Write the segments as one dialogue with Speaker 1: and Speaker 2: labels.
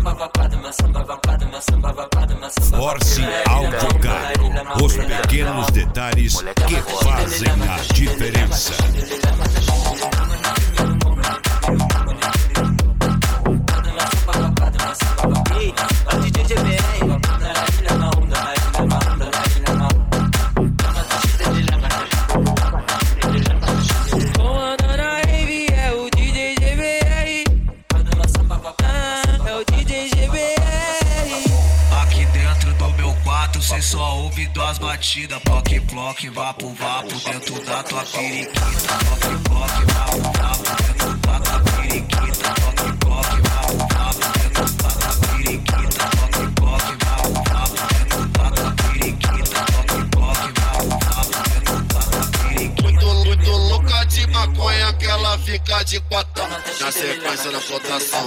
Speaker 1: Force Audiocaro, os pequenos detalhes que fazem a diferença.
Speaker 2: Cê só ouve duas batidas, ploc, ploc, vapo, vapo, dentro da tua periquita. Ploc, ploc, vapo, vapo, dentro da tua periquita. Ploc, ploc, vapo, vapo, dentro da tua periquita. Ploc, ploc, vapo, vapo, dentro da tua periquita. Ploc, ploc, vapo, vapo, dentro da tua periquita.
Speaker 3: Muito louca de maconha que ela fica de quatro. Na sequência da flotação.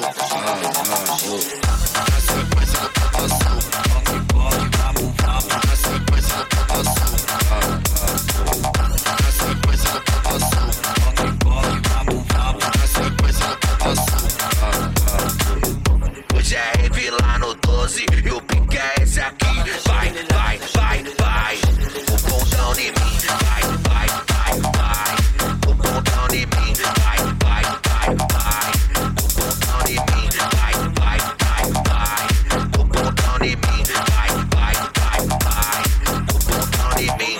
Speaker 3: Na sequência da flotação.
Speaker 2: Ploc, ploc, vapo, vapo.
Speaker 3: Na sequência da flotação. Na sequência da flotação.
Speaker 2: Ploc, ploc, vapo, vapo.
Speaker 3: Na sequência da flotação.
Speaker 4: Hoje é rave lá no 12 e o pique é esse aqui. Vai, vai, vai, vai. O pontão em mim. Vai, vai, vai, vai. O pontão em mim. Vai, vai, vai, vai. O pontão em mim. Vai, vai, vai, vai. O pontão em mim. Vai, vai, vai, vai. O pontão em mim.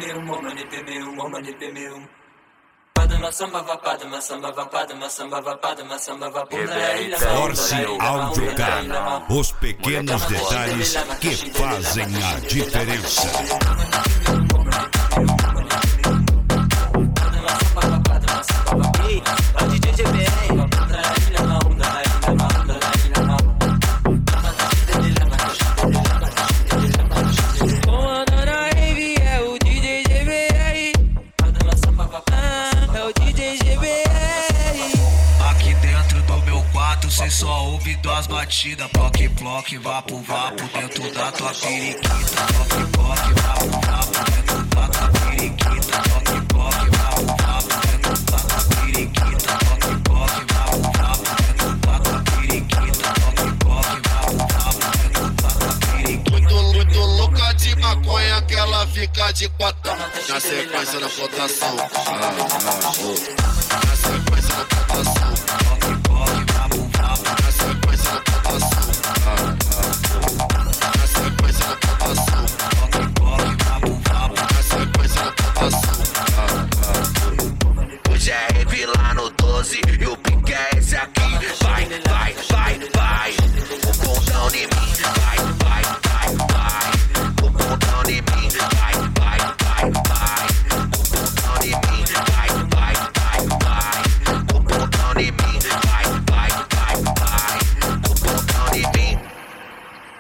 Speaker 1: Force Audiocaro, os pequenos detalhes que fazem a diferença.
Speaker 2: Cê só ouve duas batidas, ploc, ploc, vapo, vapo, dentro da tua periquita. Ploc, ploc, vapo, vapo, dentro da tua periquita. Ploc, ploc, vapo, vapo, dentro da tua periquita. Ploc, ploc, vapo, vapo, dentro da tua periquita. Ploc, ploc, vapo, vapo, dentro da tua periquita.
Speaker 3: Muito louca de maconha que ela fica de quatro. Na sequência da flotação.